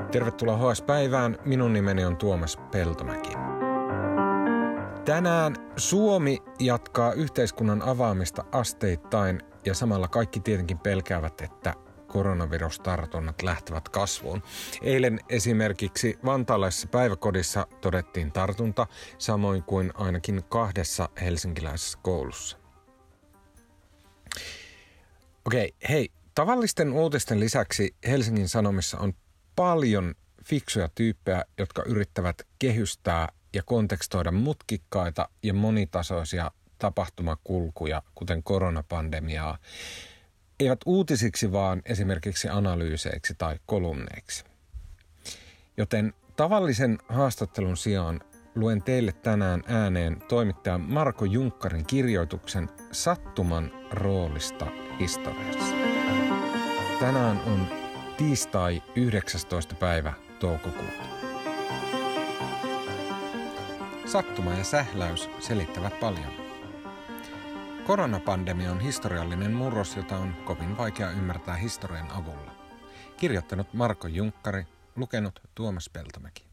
Tervetuloa HS-päivään. Minun nimeni on Tuomas Peltomäki. Tänään Suomi jatkaa yhteiskunnan avaamista asteittain ja samalla kaikki tietenkin pelkäävät, että koronavirustartunnat lähtevät kasvuun. Eilen esimerkiksi vantaalaisessa päiväkodissa todettiin tartunta, samoin kuin ainakin 2 helsinkiläisessä koulussa. Okei, hei. Tavallisten uutisten lisäksi Helsingin Sanomissa on paljon fiksuja tyyppejä, jotka yrittävät kehystää ja kontekstoida mutkikkaita ja monitasoisia tapahtumakulkuja, kuten koronapandemiaa, eivät uutisiksi, vaan esimerkiksi analyyseiksi tai kolumneiksi. Joten tavallisen haastattelun sijaan luen teille tänään ääneen toimittaja Marko Junkkarin kirjoituksen sattuman roolista historiassa. Tänään on tiistai 19. päivä toukokuuta. Sattuma ja sähläys selittävät paljon. Koronapandemia on historiallinen murros, jota on kovin vaikea ymmärtää historian avulla. Kirjoittanut Marko Junkkari, lukenut Tuomas Peltomäki.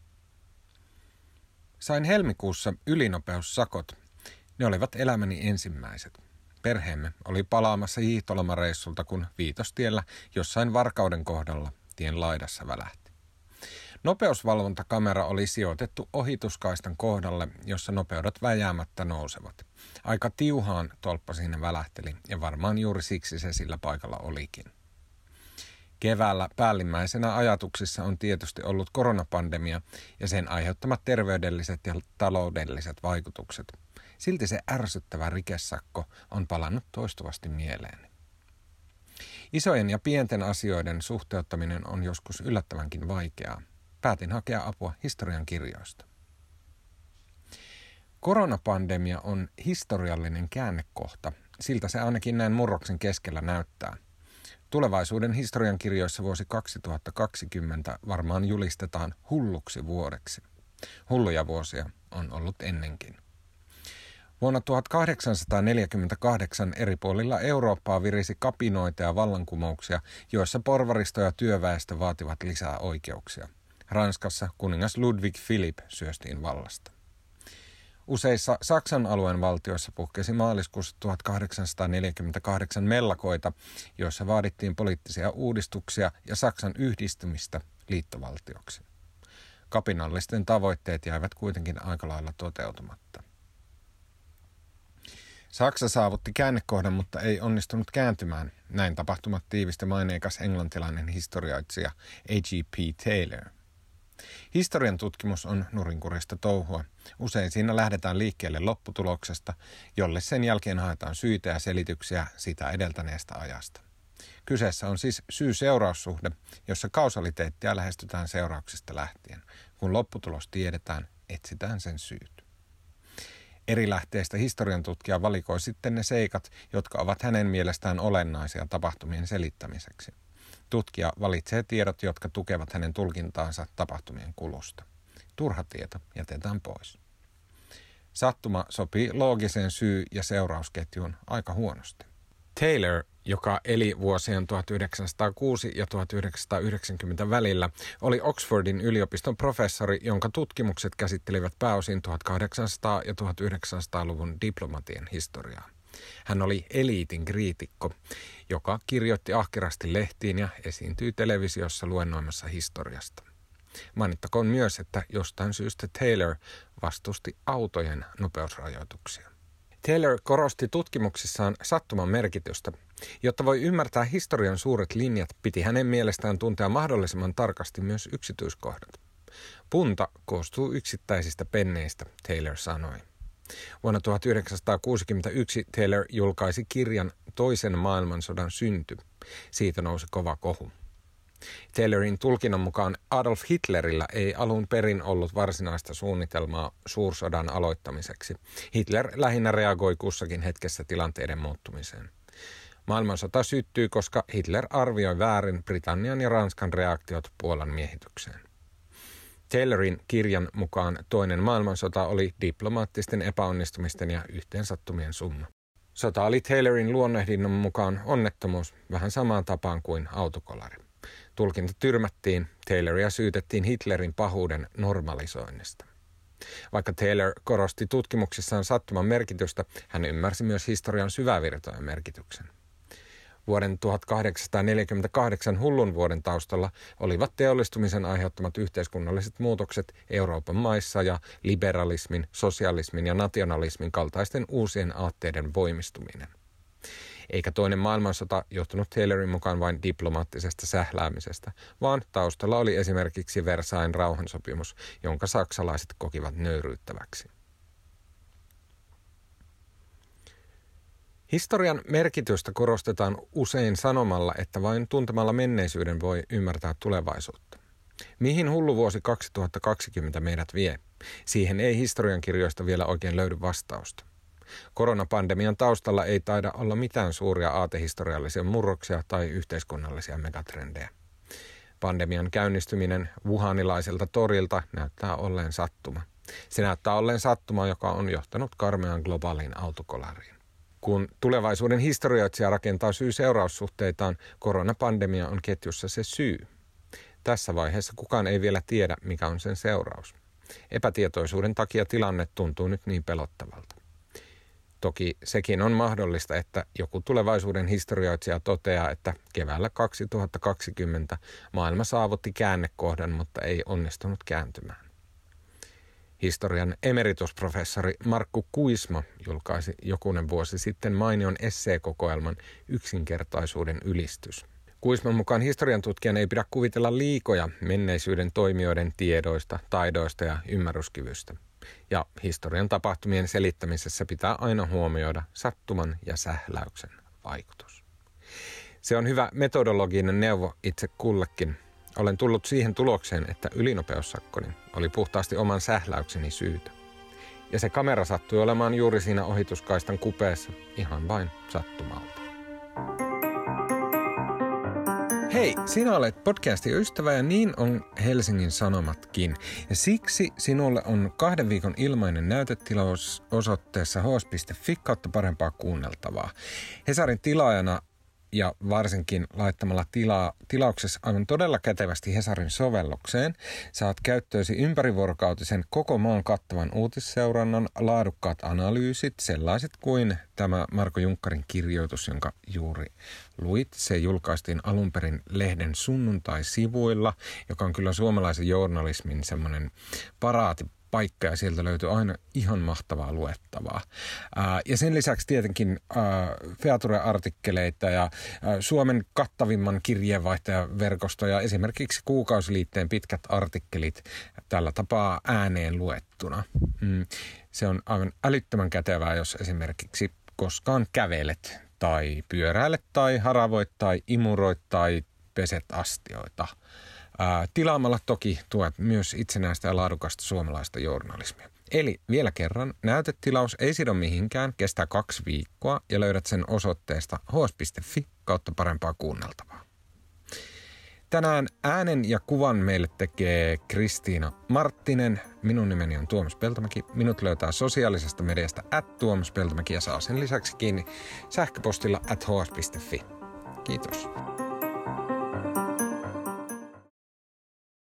Sain helmikuussa ylinopeussakot. Ne olivat elämäni ensimmäiset. Perheemme oli palaamassa hiihtolomareissulta, kun Viitostiellä jossain Varkauden kohdalla tien laidassa välähti. Nopeusvalvontakamera oli sijoitettu ohituskaistan kohdalle, jossa nopeudet väjäämättä nousevat. Aika tiuhaan tolppa siinä välähteli ja varmaan juuri siksi se sillä paikalla olikin. Keväällä päällimmäisenä ajatuksissa on tietysti ollut koronapandemia ja sen aiheuttamat terveydelliset ja taloudelliset vaikutukset. Silti se ärsyttävä rikesakko on palannut toistuvasti mieleeni. Isojen ja pienten asioiden suhteuttaminen on joskus yllättävänkin vaikeaa. Päätin hakea apua historian kirjoista. Koronapandemia on historiallinen käännekohta, siltä se ainakin näin murroksen keskellä näyttää. Tulevaisuuden historian kirjoissa vuosi 2020 varmaan julistetaan hulluksi vuodeksi. Hulluja vuosia on ollut ennenkin. Vuonna 1848 eri puolilla Eurooppaa virisi kapinoita ja vallankumouksia, joissa porvaristo ja työväestö vaativat lisää oikeuksia. Ranskassa kuningas Ludwig Philipp syöstiin vallasta. Useissa Saksan alueen valtioissa puhkesi maaliskuussa 1848 mellakoita, joissa vaadittiin poliittisia uudistuksia ja Saksan yhdistymistä liittovaltioksi. Kapinallisten tavoitteet jäivät kuitenkin aika lailla toteutumatta. Saksa saavutti käännekohdan, mutta ei onnistunut kääntymään. Näin tapahtumat tiivisti maineikas englantilainen historioitsija A.G.P. Taylor. Historian tutkimus on nurinkurista touhua. Usein siinä lähdetään liikkeelle lopputuloksesta, jolle sen jälkeen haetaan syitä ja selityksiä sitä edeltäneestä ajasta. Kyseessä on siis syy-seuraussuhde, jossa kausaliteettia lähestytään seurauksista lähtien. Kun lopputulos tiedetään, etsitään sen syyt. Eri lähteistä historian tutkija valikoi sitten ne seikat, jotka ovat hänen mielestään olennaisia tapahtumien selittämiseksi. Tutkija valitsee tiedot, jotka tukevat hänen tulkintaansa tapahtumien kulusta. Turha tieto jätetään pois. Sattuma sopii loogiseen syy- ja seurausketjuun aika huonosti. Taylor, joka eli vuosien 1906 ja 1990 välillä, oli Oxfordin yliopiston professori, jonka tutkimukset käsittelivät pääosin 1800- ja 1900-luvun diplomatian historiaa. Hän oli eliitin kriitikko, joka kirjoitti ahkerasti lehtiin ja esiintyi televisiossa luennoimassa historiasta. Mainittakoon myös, että jostain syystä Taylor vastusti autojen nopeusrajoituksia. Taylor korosti tutkimuksissaan sattuman merkitystä. Jotta voi ymmärtää historian suuret linjat, piti hänen mielestään tuntea mahdollisimman tarkasti myös yksityiskohdat. Punta koostuu yksittäisistä penneistä, Taylor sanoi. Vuonna 1961 Taylor julkaisi kirjan Toisen maailmansodan synty. Siitä nousi kova kohu. Taylorin tulkinnan mukaan Adolf Hitlerillä ei alun perin ollut varsinaista suunnitelmaa suursodan aloittamiseksi. Hitler lähinnä reagoi kussakin hetkessä tilanteiden muuttumiseen. Maailmansota syttyi, koska Hitler arvioi väärin Britannian ja Ranskan reaktiot Puolan miehitykseen. Taylorin kirjan mukaan toinen maailmansota oli diplomaattisten epäonnistumisten ja yhteensattumien summa. Sota oli Taylorin luonnehdinnon mukaan onnettomuus vähän samaan tapaan kuin autokolari. Tulkinta tyrmättiin, Tayloria syytettiin Hitlerin pahuuden normalisoinnista. Vaikka Taylor korosti tutkimuksissaan sattuman merkitystä, hän ymmärsi myös historian syvävirtojen merkityksen. Vuoden 1848 hullun vuoden taustalla olivat teollistumisen aiheuttamat yhteiskunnalliset muutokset Euroopan maissa ja liberalismin, sosialismin ja nationalismin kaltaisten uusien aatteiden voimistuminen. Eikä toinen maailmansota johtunut Taylorin mukaan vain diplomaattisesta sähläämisestä, vaan taustalla oli esimerkiksi Versailles rauhansopimus, jonka saksalaiset kokivat nöyryyttäväksi. Historian merkitystä korostetaan usein sanomalla, että vain tuntemalla menneisyyden voi ymmärtää tulevaisuutta. Mihin hullu vuosi 2020 meidät vie? Siihen ei historiankirjoista vielä oikein löydy vastausta. Koronapandemian taustalla ei taida olla mitään suuria aatehistoriallisia murroksia tai yhteiskunnallisia megatrendejä. Pandemian käynnistyminen wuhanilaiselta torilta näyttää olleen sattuma. Se näyttää olleen sattuma, joka on johtanut karmeaan globaaliin autokolariin. Kun tulevaisuuden historioitsija rakentaa syy-seuraussuhteitaan, koronapandemia on ketjussa se syy. Tässä vaiheessa kukaan ei vielä tiedä, mikä on sen seuraus. Epätietoisuuden takia tilanne tuntuu nyt niin pelottavalta. Toki sekin on mahdollista, että joku tulevaisuuden historioitsija toteaa, että keväällä 2020 maailma saavutti käännekohdan, mutta ei onnistunut kääntymään. Historian emeritusprofessori Markku Kuisma julkaisi jokunen vuosi sitten mainion esseekokoelman Yksinkertaisuuden ylistys. Kuisman mukaan historian tutkijan ei pidä kuvitella liikoja menneisyyden toimijoiden tiedoista, taidoista ja ymmärryskyvystä. Ja historian tapahtumien selittämisessä pitää aina huomioida sattuman ja sähläyksen vaikutus. Se on hyvä metodologinen neuvo itse kullekin. Olen tullut siihen tulokseen, että ylinopeussakkoni oli puhtaasti oman sähläykseni syytä. Ja se kamera sattui olemaan juuri siinä ohituskaistan kupeessa ihan vain sattumalta. Hei, sinä olet podcastin ystävä ja niin on Helsingin Sanomatkin. Ja siksi sinulle on 2 viikon ilmainen näytetilaus osoitteessa hs.fi kautta parempaa kuunneltavaa. Hesarin tilaajana ja varsinkin laittamalla tilauksessa aivan todella kätevästi Hesarin sovellukseen saat käyttöösi ympärivuorokautisen koko maan kattavan uutisseurannan, laadukkaat analyysit, sellaiset kuin tämä Marko Junkkarin kirjoitus, jonka juuri luit. Se julkaistiin alun perin lehden sunnuntai-sivuilla, joka on kyllä suomalaisen journalismin semmoinen paraatipaikka ja sieltä löytyy aina ihan mahtavaa luettavaa. Ja sen lisäksi tietenkin Feature-artikkeleita ja Suomen kattavimman kirjeenvaihtajaverkosto ja esimerkiksi Kuukausiliitteen pitkät artikkelit tällä tapaa ääneen luettuna. Se on aivan älyttömän kätevää, jos esimerkiksi koskaan kävelet tai pyöräilet tai haravoit tai imuroit tai peset astioita. Tilaamalla toki tuet myös itsenäistä ja laadukasta suomalaista journalismia. Eli vielä kerran, näytetilaus ei sido mihinkään, kestää 2 viikkoa ja löydät sen osoitteesta hs.fi kautta parempaa kuunneltavaa. Tänään äänen ja kuvan meille tekee Kristiina Marttinen. Minun nimeni on Tuomas Peltomäki. Minut löytää sosiaalisesta mediasta @tuomaspeltomäki ja saa sen lisäksi kiinni sähköpostilla @hs.fi. Kiitos.